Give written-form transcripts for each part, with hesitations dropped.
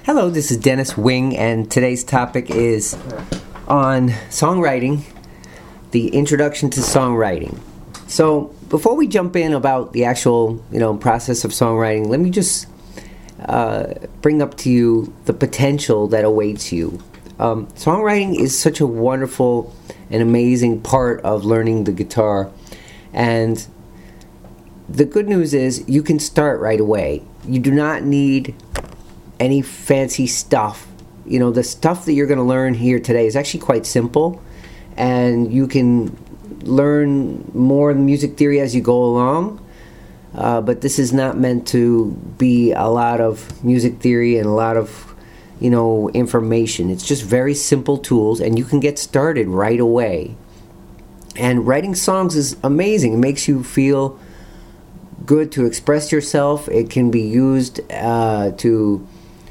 Hello, this is Dennis Wing, and today's topic is on songwriting, the introduction to songwriting. So, before we jump in about the actual, process of songwriting, let me just bring up to you the potential that awaits you. Songwriting is such a wonderful and amazing part of learning the guitar, and the good news is you can start right away. You do not need any fancy stuff. The stuff that you're going to learn here today is actually quite simple, and you can learn more music theory as you go along, but this is not meant to be a lot of music theory and a lot of information. It's just very simple tools, and you can get started right away. And writing songs is amazing. It makes you feel good to express yourself. It can be used to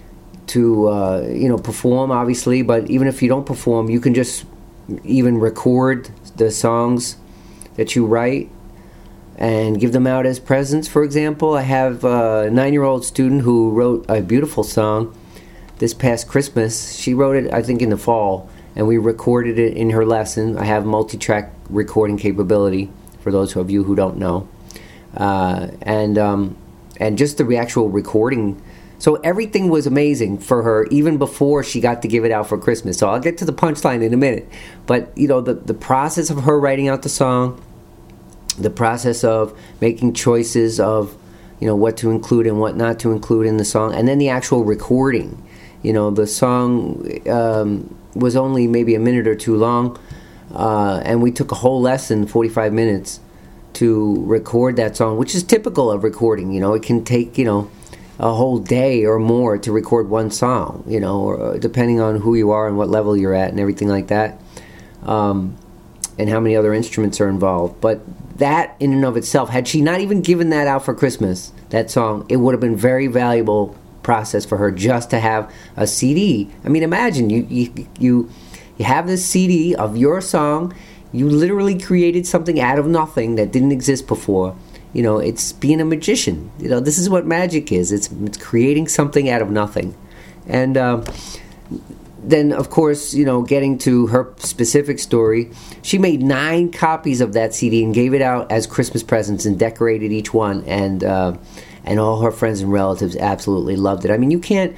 perform, obviously, but even if you don't perform, you can just even record the songs that you write and give them out as presents. For example, I have a 9-year-old student who wrote a beautiful song this past Christmas. She wrote it, I think, in the fall, and we recorded it in her lesson. I have multi-track recording capability, for those of you who don't know. And just the actual recording. So everything was amazing for her, even before she got to give it out for Christmas. So I'll get to the punchline in a minute. But, the process of her writing out the song, the process of making choices of, what to include and what not to include in the song, and then the actual recording. The song was only maybe a minute or two long, and we took a whole lesson, 45 minutes, to record that song, which is typical of recording. It can take, a whole day or more to record one song, or depending on who you are and what level you're at and everything like that, and how many other instruments are involved. But that in and of itself, had she not even given that out for Christmas, that song, it would have been very valuable process for her just to have a CD. I mean, imagine you have this CD of your song. You literally created something out of nothing that didn't exist before. It's being a magician. This is what magic is. It's creating something out of nothing. And then, of course, getting to her specific story, she made 9 copies of that CD and gave it out as Christmas presents and decorated each one. And all her friends and relatives absolutely loved it. I mean, you can't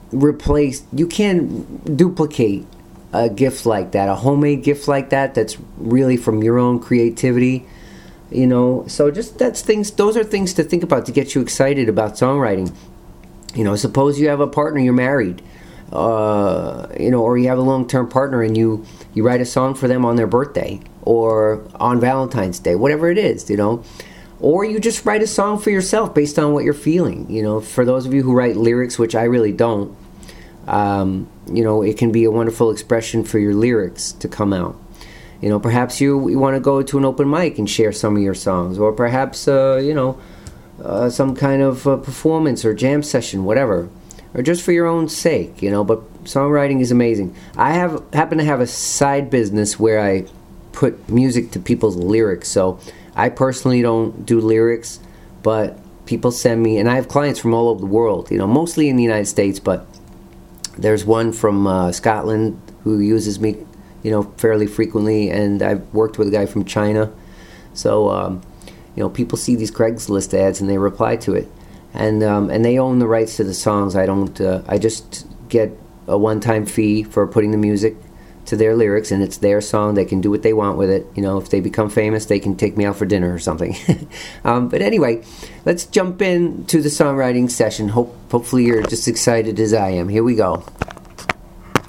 duplicate a gift like that, a homemade gift like that, that's really from your own creativity. So just those are things to think about to get you excited about songwriting. Suppose you have a partner, you're married, or you have a long-term partner and you write a song for them on their birthday or on Valentine's Day, whatever it is, or you just write a song for yourself based on what you're feeling. For those of you who write lyrics, which I really don't, it can be a wonderful expression for your lyrics to come out. Perhaps you want to go to an open mic and share some of your songs, or perhaps, some kind of performance or jam session, whatever, or just for your own sake, but songwriting is amazing. I happen to have a side business where I put music to people's lyrics, so I personally don't do lyrics, but people send me, and I have clients from all over the world, mostly in the United States, but there's one from Scotland who uses me fairly frequently, and I've worked with a guy from China. So, people see these Craigslist ads and they reply to it, and they own the rights to the songs. I don't. I just get a one-time fee for putting the music to their lyrics, and it's their song. They can do what they want with it. If they become famous, they can take me out for dinner or something. But anyway, let's jump into the songwriting session. Hopefully, you're just excited as I am. Here we go.